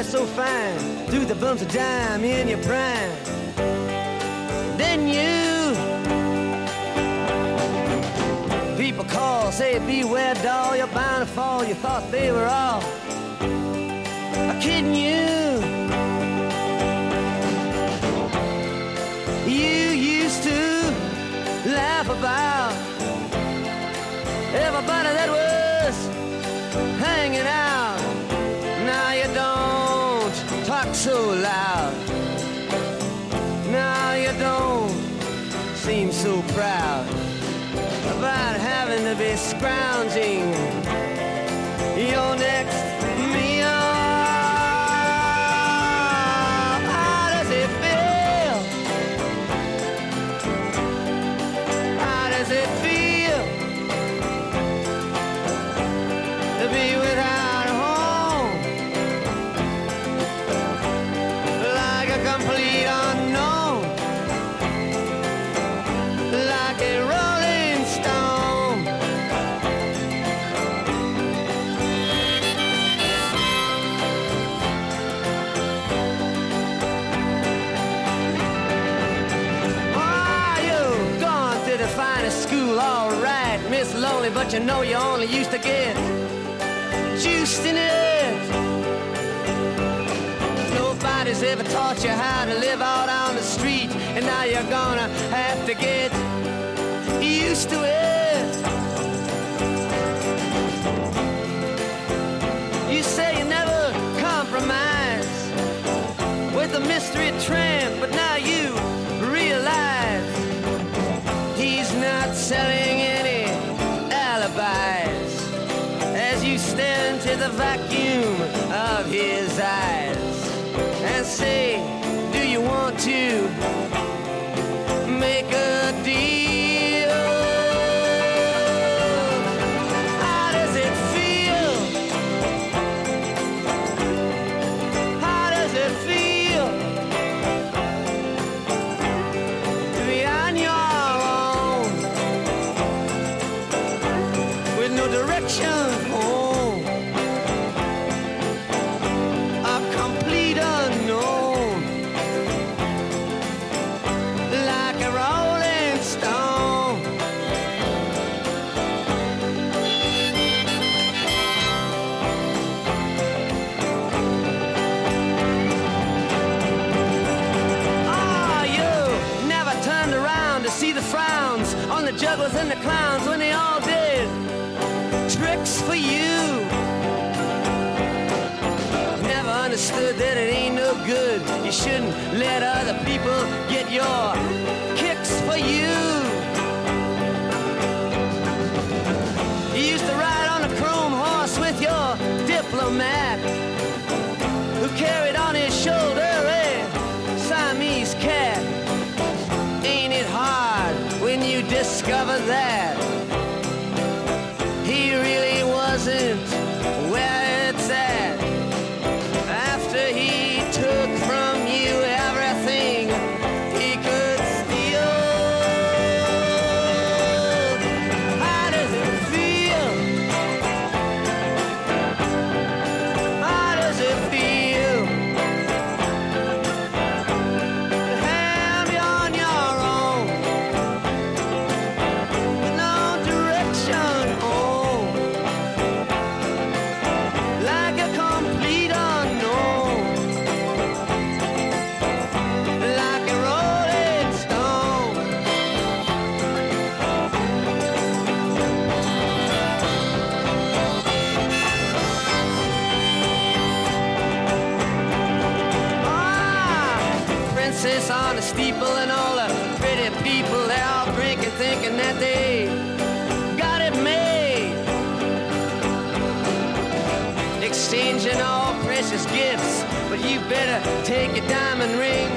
dress so fine, through the bumps of dime in your prime. Then you, people call, say beware doll, you're bound to fall. You thought they were all kidding you. You used to laugh about everybody that was hanging out. Now you don't talk so loud. Now you don't seem so proud about having to be scrounging your next meal. How does it feel? How does it feel to be without a home, like a complete unknown, like a rolling stone? Oh, you've gone to the finest school, all right, Miss Lonely, but you know you only used to get juiced in it. Nobody's ever taught you how to live out on the street, and now you're gonna have to get used to it. You say you never compromise with a mystery tramp, but now you realize he's not selling any alibis as you stare into the vacuum of his eyes and say, do you want to make a deal? How does it feel? How does it feel to be on your own with no direction home? A complete unknown, like a rolling stone. Oh, you never turned around to see the frowns on the jugglers and the clowns when they all did tricks for you. Never understood that it ain't no good. You shouldn't let other people get your kicks for you. You used to ride on a chrome horse with your diplomat, who carried on his shoulder a Siamese cat. Ain't it hard when you discover that he really wasn't where it's at? After he took from you everything he could steal. How does it feel? How does it feel to have you on your own, with no direction home, like a complete unknown, like a rolling stone? Ah, princess on the steeple and all the pretty people, they're all drinking, thinking that they got it made, exchanging all precious gifts. But you better take your diamond ring